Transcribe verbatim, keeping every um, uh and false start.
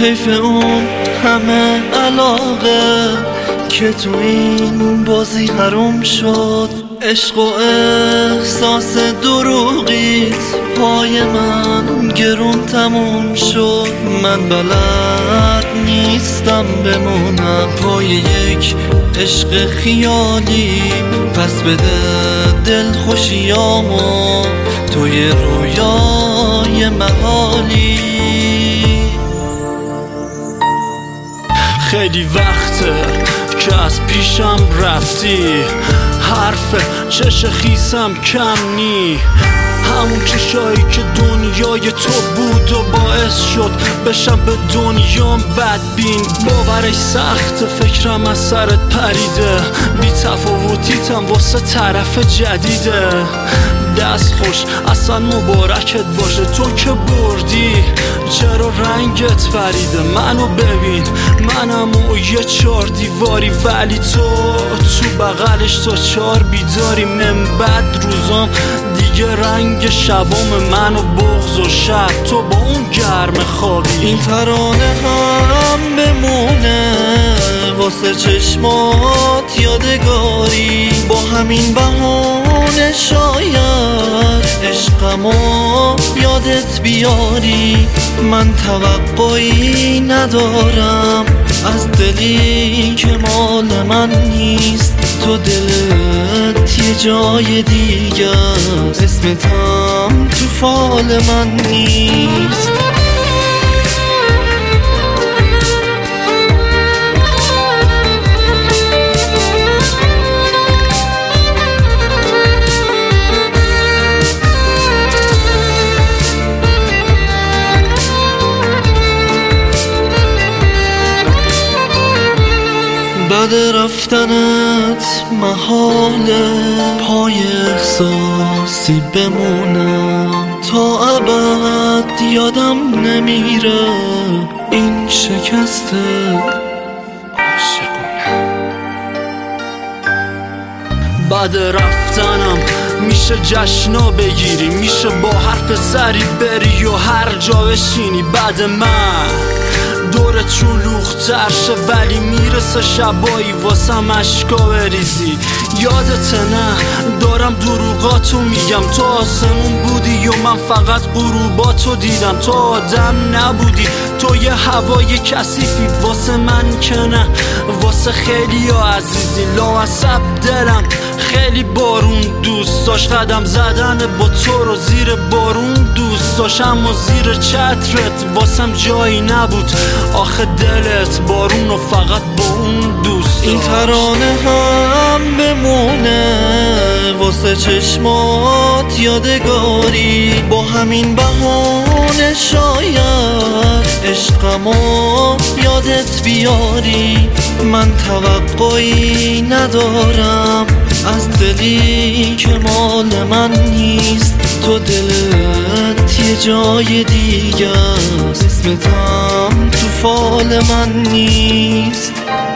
حیف اون همه علاقه که تو این بازی حروم شد. عشق و احساس دروغیت پای من گرون تموم شد. من بلد نیستم بمونم پای یک عشق خیالی، پس بده دل خوشیامو توی رویای محالی. خیلی وقته که از پیشم رفتی، حرف چش خیسم کم نی، همون چشایی که دنیای تو بود و باعث شد بشم به دنیام بدبین. باورش سخت، فکرم از سرت پریده، بی تفاوتیتم واسه طرف جدیده. دست خوش اصلا مبارکت باشه تو که بردی، چرا رنگت پریده؟ منو ببین، منم و یه چار دیواری، ولی تو تو بغلش تا چار بیداری. من بد روزام دیگه رنگ شبام منو بغض و شب، تو با اون گرم خوابی. این ترانه هم بمونه واسه چشمات یادگاری، با همین بهانه شاید عشقمو یادت بیاری. من توقعی ندارم از دلی که مال من نیست، تو دلت یه جای دیگه، اسمتم تو فال من نیست. بعد رفتنت محاله پای احساسی بمونم، تا ابد یادم نمیره این شکست عاشقونه. بعد رفتنم میشه جشنا بگیری، میشه با حرف سری بری و هر جا بشینی. بعد من دورت شلوغ‌تر شه، ولی میرسه شبایی واسم اشکا بریزی. یادت نه دارم دروغاتو میگم، تو آسمون بودی و من فقط غروباتو دیدم. تو آدم نبودی، تو یه هوای کثیفی، واسه من که نه واسه خیلی ها عزیزی. لامصب دلم خیلی بارون دوست داشت، قدم زدن با تو رو زیر بارون دوست داشت، اما زیر چترت واسم جایی نبود. آخه دلت بارون و فقط با اون دوست داشت. این ترانه هم بمونه واسه چشمات یادگاری، با همین بهانه شاید عشقمو یادت بیاری. من توقعی ندارم از دلی که مال من نیست، تو دلت یه جای دیگه، اسمتم تو فال من نیست.